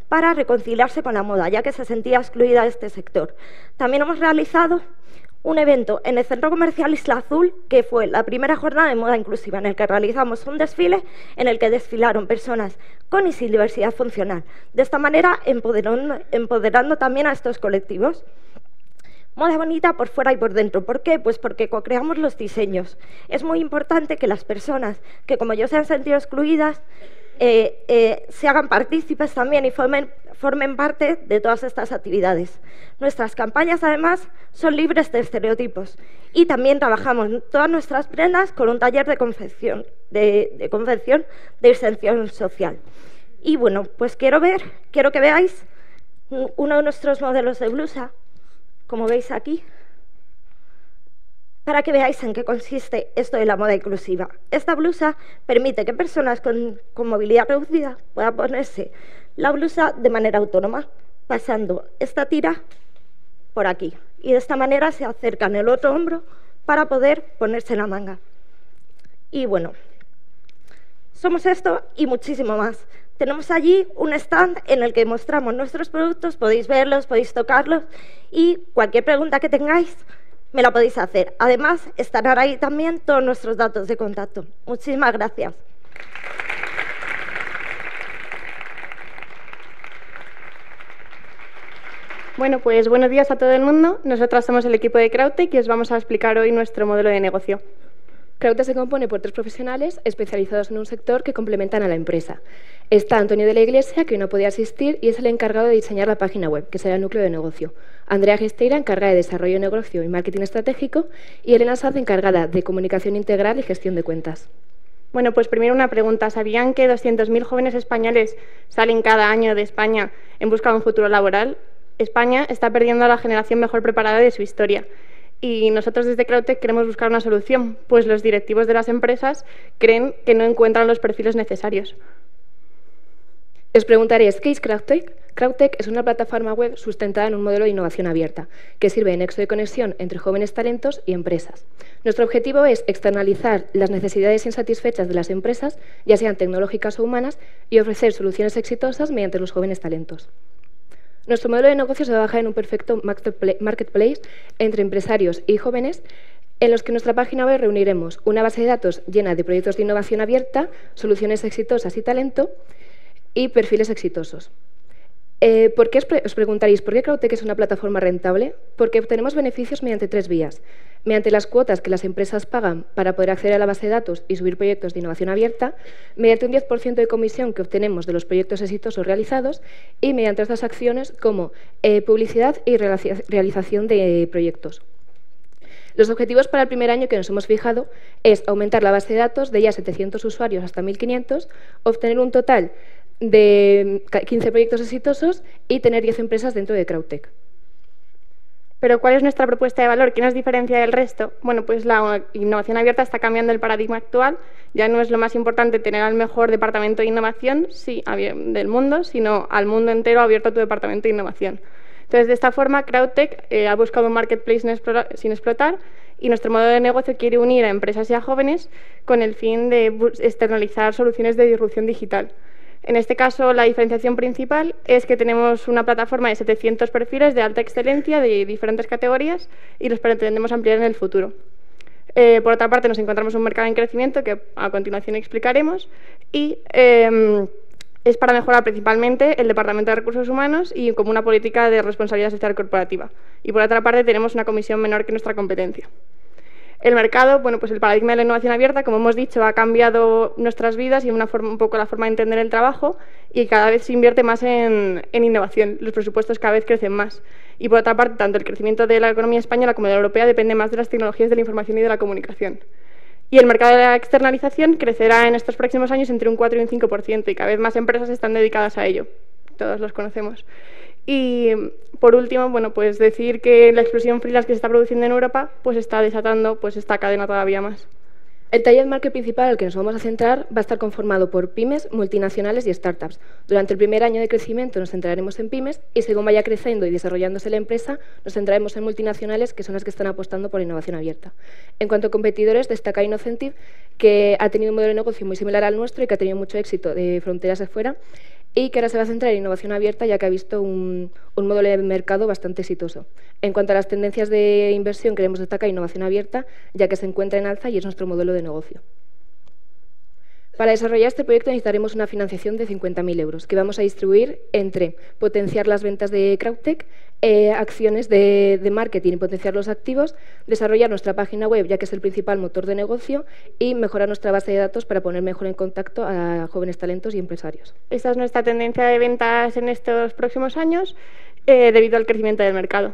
para reconciliarse con la moda, ya que se sentía excluida de este sector. También hemos realizado un evento en el Centro Comercial Isla Azul, que fue la primera jornada de moda inclusiva, en el que realizamos un desfile en el que desfilaron personas con y sin diversidad funcional, de esta manera empoderando, empoderando también a estos colectivos. Moda bonita por fuera y por dentro. ¿Por qué? Pues porque co-creamos los diseños. Es muy importante que las personas que, como yo, se han sentido excluidas, eh, eh, se hagan partícipes también y formen, formen parte de todas estas actividades. Nuestras campañas, además, son libres de estereotipos y también trabajamos todas nuestras prendas con un taller de confección de, de, confección de inserción social. Y bueno, pues quiero ver, quiero que veáis uno de nuestros modelos de blusa, como veis aquí, para que veáis en qué consiste esto de la moda inclusiva. Esta blusa permite que personas con, con movilidad reducida puedan ponerse la blusa de manera autónoma, pasando esta tira por aquí. Y de esta manera se acercan el otro hombro para poder ponerse la manga. Y bueno, somos esto y muchísimo más. Tenemos allí un stand en el que mostramos nuestros productos, podéis verlos, podéis tocarlos y cualquier pregunta que tengáis me la podéis hacer. Además, estarán ahí también todos nuestros datos de contacto. Muchísimas gracias. Bueno, pues buenos días a todo el mundo. Nosotras somos el equipo de Krautech y os vamos a explicar hoy nuestro modelo de negocio. Krautech se compone por tres profesionales especializados en un sector que complementan a la empresa. Está Antonio de la Iglesia, que hoy no podía asistir, y es el encargado de diseñar la página web, que será el núcleo de negocio. Andrea Gesteira, encargada de desarrollo de negocio y marketing estratégico, y Elena Saz, encargada de comunicación integral y gestión de cuentas. Bueno, pues primero una pregunta. ¿Sabían que doscientos mil jóvenes españoles salen cada año de España en busca de un futuro laboral? España está perdiendo a la generación mejor preparada de su historia. Y nosotros desde Krautech queremos buscar una solución, pues los directivos de las empresas creen que no encuentran los perfiles necesarios. Os preguntaréis, ¿qué es Krautech? Krautech es una plataforma web sustentada en un modelo de innovación abierta, que sirve de nexo de conexión entre jóvenes talentos y empresas. Nuestro objetivo es externalizar las necesidades insatisfechas de las empresas, ya sean tecnológicas o humanas, y ofrecer soluciones exitosas mediante los jóvenes talentos. Nuestro modelo de negocio se baja en un perfecto marketplace entre empresarios y jóvenes, en los que en nuestra página web reuniremos una base de datos llena de proyectos de innovación abierta, soluciones exitosas y talento, y perfiles exitosos. Eh, ¿por qué os, pre os preguntaréis por qué Krautech es una plataforma rentable? Porque obtenemos beneficios mediante tres vías. Mediante las cuotas que las empresas pagan para poder acceder a la base de datos y subir proyectos de innovación abierta, mediante un diez por ciento de comisión que obtenemos de los proyectos exitosos realizados y mediante otras acciones como eh, publicidad y realización de proyectos. Los objetivos para el primer año que nos hemos fijado es aumentar la base de datos de ya setecientos usuarios hasta mil quinientos, obtener un total de quince proyectos exitosos y tener diez empresas dentro de Krautech. Pero ¿cuál es nuestra propuesta de valor? ¿Qué nos diferencia del resto? Bueno, pues la innovación abierta está cambiando el paradigma actual. Ya no es lo más importante tener al mejor departamento de innovación sí, del mundo, sino al mundo entero abierto a tu departamento de innovación. Entonces, de esta forma, Krautech eh, ha buscado un marketplace sin explotar y nuestro modelo de negocio quiere unir a empresas y a jóvenes con el fin de externalizar soluciones de disrupción digital. En este caso, la diferenciación principal es que tenemos una plataforma de setecientos perfiles de alta excelencia de diferentes categorías y los pretendemos ampliar en el futuro. Eh, por otra parte, nos encontramos un mercado en crecimiento que a continuación explicaremos y eh, es para mejorar principalmente el Departamento de Recursos Humanos y como una política de responsabilidad social corporativa. Y por otra parte, tenemos una comisión menor que nuestra competencia. El mercado, bueno, pues el paradigma de la innovación abierta, como hemos dicho, ha cambiado nuestras vidas y una forma, un poco la forma de entender el trabajo y cada vez se invierte más en, en innovación. Los presupuestos cada vez crecen más. Y por otra parte, tanto el crecimiento de la economía española como de la europea depende más de las tecnologías de la información y de la comunicación. Y el mercado de la externalización crecerá en estos próximos años entre un cuatro y un cinco por ciento y cada vez más empresas están dedicadas a ello. Todos los conocemos. Y por último, bueno, pues decir que la explosión freelance que se está produciendo en Europa pues está desatando pues esta cadena todavía más. El taller market principal al que nos vamos a centrar va a estar conformado por pymes, multinacionales y startups. Durante el primer año de crecimiento nos centraremos en pymes y según vaya creciendo y desarrollándose la empresa, nos centraremos en multinacionales, que son las que están apostando por la innovación abierta. En cuanto a competidores, destaca Innocentive, que ha tenido un modelo de negocio muy similar al nuestro y que ha tenido mucho éxito de fronteras afuera, y que ahora se va a centrar en innovación abierta, ya que ha visto un, un modelo de mercado bastante exitoso. En cuanto a las tendencias de inversión, queremos destacar innovación abierta, ya que se encuentra en alza y es nuestro modelo de negocio. Para desarrollar este proyecto necesitaremos una financiación de cincuenta mil euros, que vamos a distribuir entre potenciar las ventas de CrowdTech, eh, acciones de, de marketing y potenciar los activos, desarrollar nuestra página web, ya que es el principal motor de negocio, y mejorar nuestra base de datos para poner mejor en contacto a jóvenes talentos y empresarios. Esta es nuestra tendencia de ventas en estos próximos años, eh, debido al crecimiento del mercado.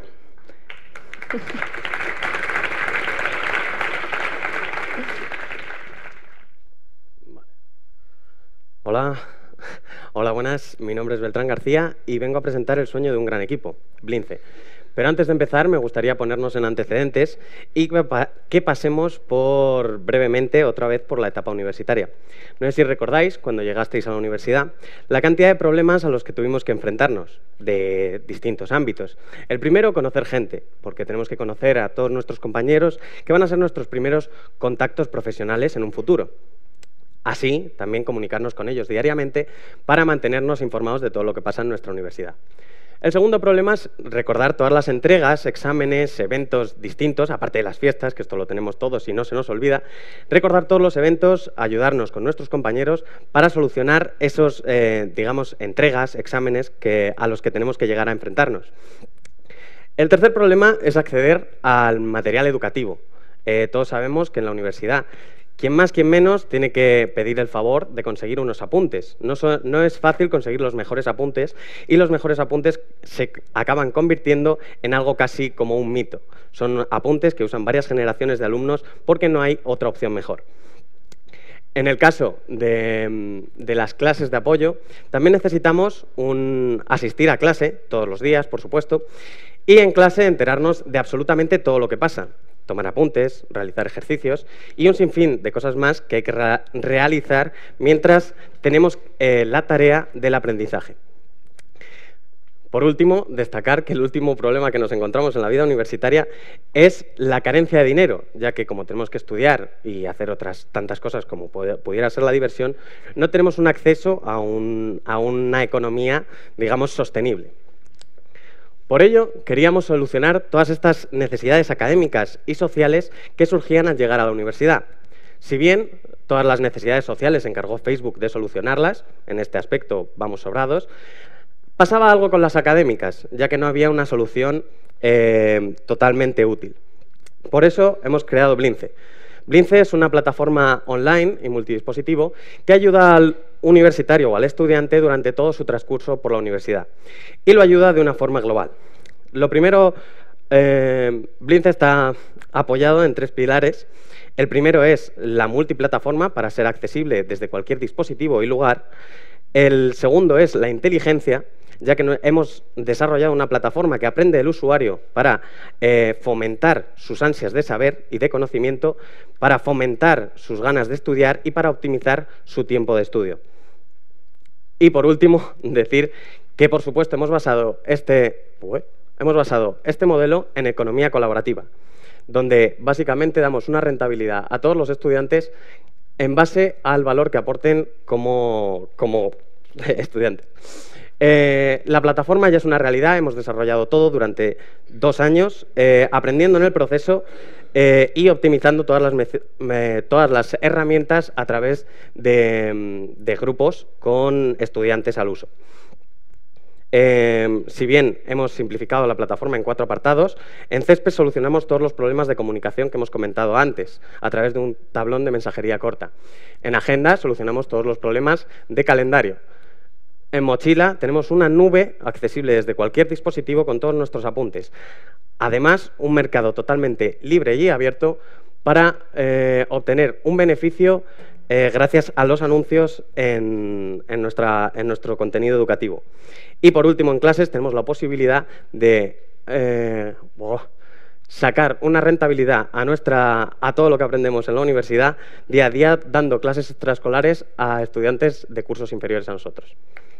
Hola, hola, buenas. Mi nombre es Beltrán García y vengo a presentar el sueño de un gran equipo, Blince. Pero antes de empezar, me gustaría ponernos en antecedentes y que pasemos por brevemente otra vez por la etapa universitaria. No sé si recordáis, cuando llegasteis a la universidad, la cantidad de problemas a los que tuvimos que enfrentarnos, de distintos ámbitos. El primero, conocer gente, porque tenemos que conocer a todos nuestros compañeros que van a ser nuestros primeros contactos profesionales en un futuro. Así, también comunicarnos con ellos diariamente para mantenernos informados de todo lo que pasa en nuestra universidad. El segundo problema es recordar todas las entregas, exámenes, eventos distintos, aparte de las fiestas, que esto lo tenemos todos y no se nos olvida, recordar todos los eventos, ayudarnos con nuestros compañeros para solucionar esos, eh, digamos, entregas, exámenes que, a los que tenemos que llegar a enfrentarnos. El tercer problema es acceder al material educativo. Eh, todos sabemos que en la universidad quien más, quien menos, tiene que pedir el favor de conseguir unos apuntes. No, so, no es fácil conseguir los mejores apuntes y los mejores apuntes se acaban convirtiendo en algo casi como un mito. Son apuntes que usan varias generaciones de alumnos porque no hay otra opción mejor. En el caso de, de las clases de apoyo, también necesitamos un, asistir a clase todos los días, por supuesto, y en clase enterarnos de absolutamente todo lo que pasa. Tomar apuntes, realizar ejercicios y un sinfín de cosas más que hay que re realizar mientras tenemos eh, la tarea del aprendizaje. Por último, destacar que el último problema que nos encontramos en la vida universitaria es la carencia de dinero, ya que como tenemos que estudiar y hacer otras tantas cosas como pudiera ser la diversión, no tenemos un acceso a, un, a una economía, digamos, sostenible. Por ello, queríamos solucionar todas estas necesidades académicas y sociales que surgían al llegar a la universidad. Si bien todas las necesidades sociales se encargó Facebook de solucionarlas, en este aspecto vamos sobrados, pasaba algo con las académicas, ya que no había una solución eh, totalmente útil. Por eso hemos creado Blince. Blince es una plataforma online y multidispositivo que ayuda al universitario o al estudiante durante todo su transcurso por la universidad y lo ayuda de una forma global. Lo primero, eh, Blince está apoyado en tres pilares. El primero es la multiplataforma para ser accesible desde cualquier dispositivo y lugar. El segundo es la inteligencia, ya que hemos desarrollado una plataforma que aprende el usuario para eh, fomentar sus ansias de saber y de conocimiento, para fomentar sus ganas de estudiar y para optimizar su tiempo de estudio. Y por último, decir que, por supuesto, hemos basado este, ué, hemos basado este modelo en economía colaborativa, donde básicamente damos una rentabilidad a todos los estudiantes en base al valor que aporten como, como estudiantes. Eh, la plataforma ya es una realidad, hemos desarrollado todo durante dos años, eh, aprendiendo en el proceso eh, y optimizando todas las, me, todas las herramientas a través de, de grupos con estudiantes al uso. Eh, si bien hemos simplificado la plataforma en cuatro apartados, en Césped solucionamos todos los problemas de comunicación que hemos comentado antes, a través de un tablón de mensajería corta. En Agenda solucionamos todos los problemas de calendario. En Mochila tenemos una nube accesible desde cualquier dispositivo con todos nuestros apuntes. Además, un mercado totalmente libre y abierto para eh, obtener un beneficio eh, gracias a los anuncios en, en, nuestra, en nuestro contenido educativo. Y por último, en clases tenemos la posibilidad de eh, oh, sacar una rentabilidad a, nuestra, a todo lo que aprendemos en la universidad día a día, dando clases extraescolares a estudiantes de cursos inferiores a nosotros.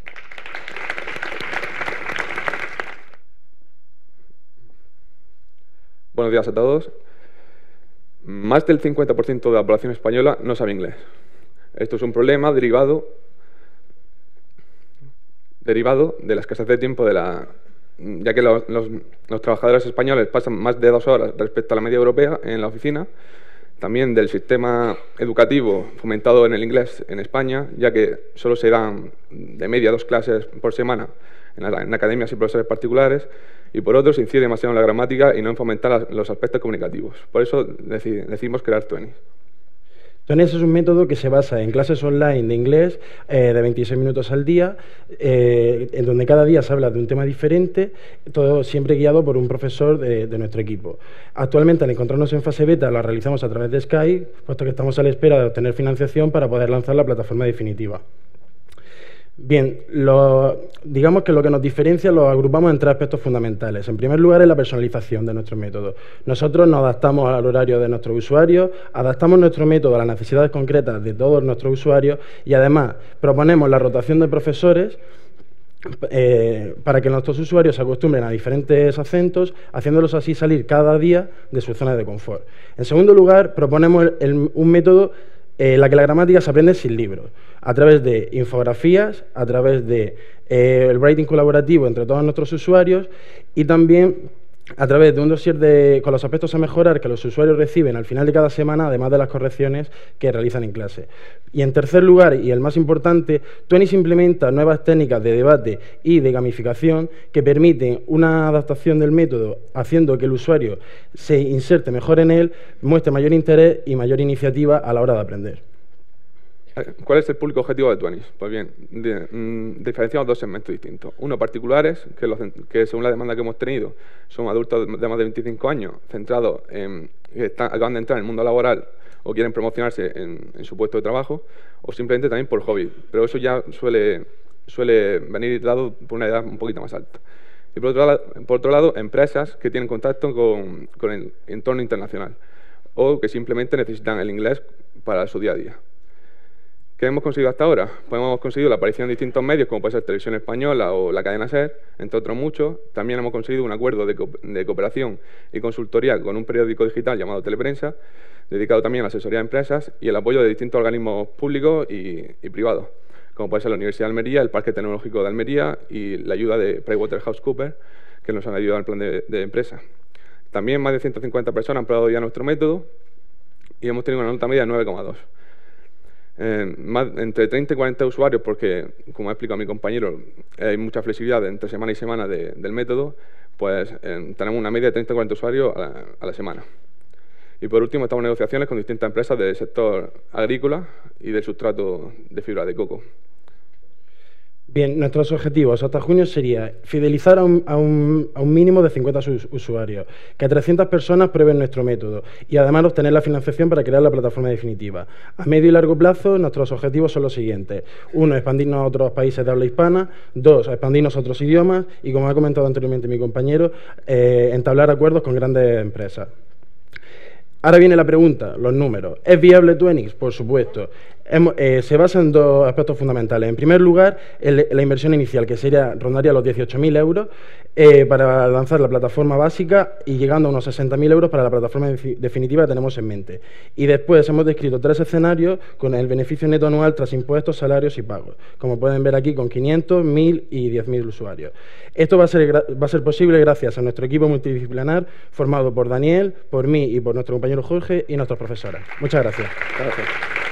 Buenos días a todos. Más del cincuenta por ciento de la población española no sabe inglés. Esto es un problema derivado derivado de la escasez de tiempo de la... ya que los, los, los trabajadores españoles pasan más de dos horas respecto a la media europea en la oficina, también del sistema educativo fomentado en el inglés en España, ya que solo se dan de media dos clases por semana en, la, en academias y profesores particulares, y por otro se incide demasiado en la gramática y no en fomentar las, los aspectos comunicativos. Por eso deci, decidimos crear Twenties. Twenties es un método que se basa en clases online de inglés eh, de veintiséis minutos al día, eh, en donde cada día se habla de un tema diferente, todo siempre guiado por un profesor de, de nuestro equipo. Actualmente, al encontrarnos en fase beta, la realizamos a través de Skype, puesto que estamos a la espera de obtener financiación para poder lanzar la plataforma definitiva. Bien, lo, digamos que lo que nos diferencia lo agrupamos en tres aspectos fundamentales. En primer lugar, es la personalización de nuestro método. Nosotros nos adaptamos al horario de nuestros usuarios, adaptamos nuestro método a las necesidades concretas de todos nuestros usuarios y además proponemos la rotación de profesores eh, para que nuestros usuarios se acostumbren a diferentes acentos, haciéndolos así salir cada día de su zona de confort. En segundo lugar, proponemos el, el, un método en la que la gramática se aprende sin libros, a través de infografías, a través de eh, el writing colaborativo entre todos nuestros usuarios y también a través de un dossier de, con los aspectos a mejorar que los usuarios reciben al final de cada semana, además de las correcciones que realizan en clase. Y en tercer lugar, y el más importante, Twenties implementa nuevas técnicas de debate y de gamificación que permiten una adaptación del método, haciendo que el usuario se inserte mejor en él, muestre mayor interés y mayor iniciativa a la hora de aprender. ¿Cuál es el público objetivo de Twenties? Pues bien, de, mm, diferenciamos dos segmentos distintos. Uno, particulares, que, los, que según la demanda que hemos tenido, son adultos de más de veinticinco años, centrados en que están, acaban de entrar en el mundo laboral o quieren promocionarse en, en su puesto de trabajo, o simplemente también por hobby. Pero eso ya suele, suele venir dado por una edad un poquito más alta. Y por otro lado, por otro lado empresas que tienen contacto con, con el entorno internacional o que simplemente necesitan el inglés para su día a día. ¿Qué hemos conseguido hasta ahora? Pues hemos conseguido la aparición de distintos medios, como puede ser Televisión Española o la cadena SER, entre otros muchos. También hemos conseguido un acuerdo de, co de cooperación y consultoría con un periódico digital llamado Teleprensa, dedicado también a la asesoría de empresas y el apoyo de distintos organismos públicos y, y privados, como puede ser la Universidad de Almería, el Parque Tecnológico de Almería y la ayuda de PricewaterhouseCoopers, que nos han ayudado al plan de, de empresa. También más de ciento cincuenta personas han probado ya nuestro método y hemos tenido una nota media de nueve coma dos. Eh, más, entre treinta y cuarenta usuarios, porque, como ha explicado mi compañero, hay mucha flexibilidad entre semana y semana de, del método, pues eh, tenemos una media de treinta y cuarenta usuarios a la, a la semana. Y por último, estamos en negociaciones con distintas empresas del sector agrícola y del sustrato de fibra de coco. Bien, nuestros objetivos hasta junio sería fidelizar a un, a un, a un mínimo de cincuenta usuarios, que trescientas personas prueben nuestro método y además obtener la financiación para crear la plataforma definitiva. A medio y largo plazo, nuestros objetivos son los siguientes. Uno, expandirnos a otros países de habla hispana. Dos, expandirnos a otros idiomas. Y, como ha comentado anteriormente mi compañero, eh, entablar acuerdos con grandes empresas. Ahora viene la pregunta, los números. ¿Es viable Twenties? Por supuesto. Hemos, eh, se basa en dos aspectos fundamentales. En primer lugar, el, la inversión inicial, que sería, rondaría los dieciocho mil euros eh, para lanzar la plataforma básica y llegando a unos sesenta mil euros para la plataforma definitiva que tenemos en mente. Y después hemos descrito tres escenarios con el beneficio neto anual tras impuestos, salarios y pagos. Como pueden ver aquí, con quinientos, mil y diez mil usuarios. Esto va a ser, va a ser posible gracias a nuestro equipo multidisciplinar formado por Daniel, por mí y por nuestro compañero Jorge y nuestros profesores. Muchas gracias. Gracias.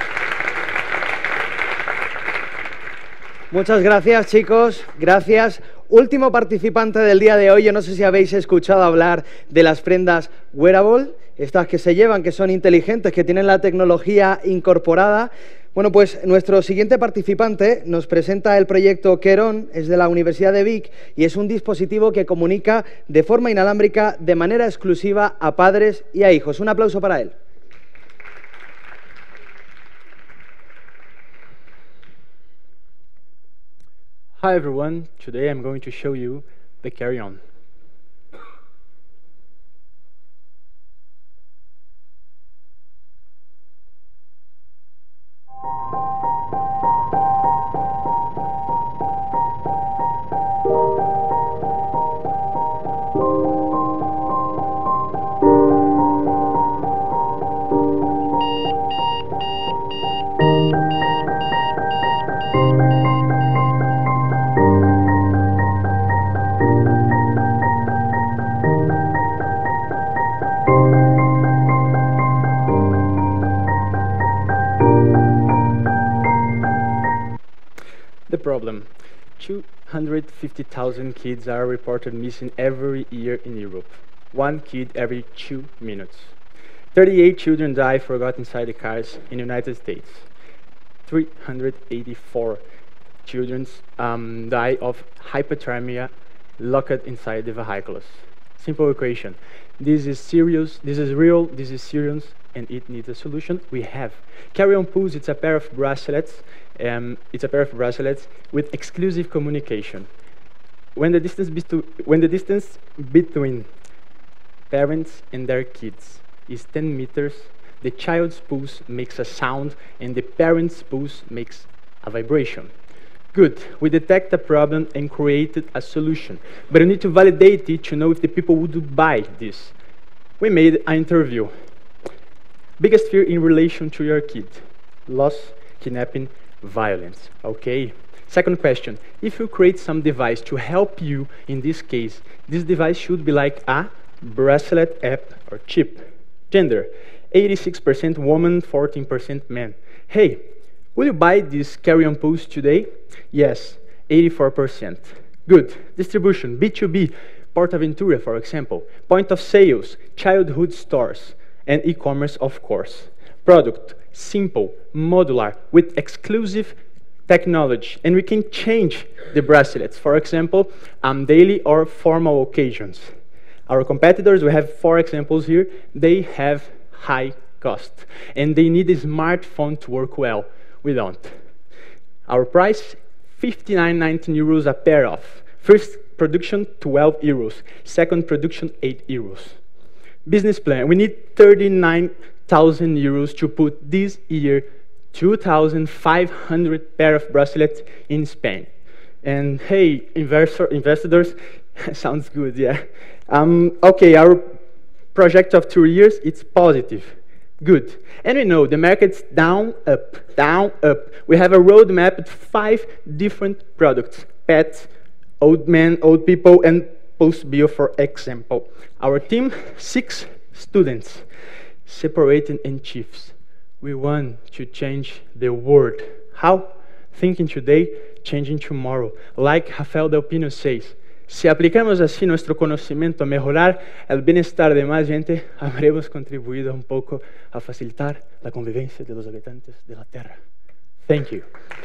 Muchas gracias, chicos. Gracias. Último participante del día de hoy. Yo no sé si habéis escuchado hablar de las prendas wearable, estas que se llevan, que son inteligentes, que tienen la tecnología incorporada. Bueno, pues nuestro siguiente participante nos presenta el proyecto Querón, es de la Universidad de Vic y es un dispositivo que comunica de forma inalámbrica de manera exclusiva a padres y a hijos. Un aplauso para él. Hi everyone, today I'm going to show you the Carry-On. problem. two hundred fifty thousand kids are reported missing every year in Europe. One kid every two minutes. thirty-eight children die forgot inside the cars in the United States. three hundred eighty-four children um, die of hypothermia locked inside the vehicles. Simple equation. This is serious, this is real, this is serious, and it needs a solution. We have. Carry-on pools, it's a pair of bracelets, um, it's a pair of bracelets with exclusive communication. When the distance, when the distance between parents and their kids is ten meters, the child's pulse makes a sound and the parent's pulse makes a vibration. Good, we detect a problem and created a solution, but you need to validate it to know if the people would buy this. We made an interview. Biggest fear in relation to your kid? Loss, kidnapping, violence. Okay. Second question, if you create some device to help you in this case, this device should be like a bracelet, app, or chip. Gender, eighty-six percent woman, fourteen percent men. Hey, will you buy this carry-on pools today? Yes, eighty-four percent. Good. Distribution, B two B, PortAventura, for example. Point of sales, childhood stores, and e-commerce, of course. Product, simple, modular, with exclusive technology. And we can change the bracelets, for example, um, daily or formal occasions. Our competitors, we have four examples here, they have high cost. And they need a smartphone to work well. We don't. Our price, fifty-nine nineteen euros a pair of. First production, twelve euros. Second production, eight euros. Business plan, we need thirty-nine thousand euros to put this year two thousand five hundred pair of bracelets in Spain. And hey, investor, investors, sounds good, yeah. Um, okay, our project of two years, it's positive. Good. And we know the market's down, up, down, up. We have a roadmap with five different products. Pets, old men, old people, and post-bio, for example. Our team, six students, separated in chiefs. We want to change the world. How? Thinking today, changing tomorrow. Like Rafael Del Pino says, si aplicamos así nuestro conocimiento a mejorar el bienestar de más gente, habremos contribuido un poco a facilitar la convivencia de los habitantes de la Tierra. Thank you.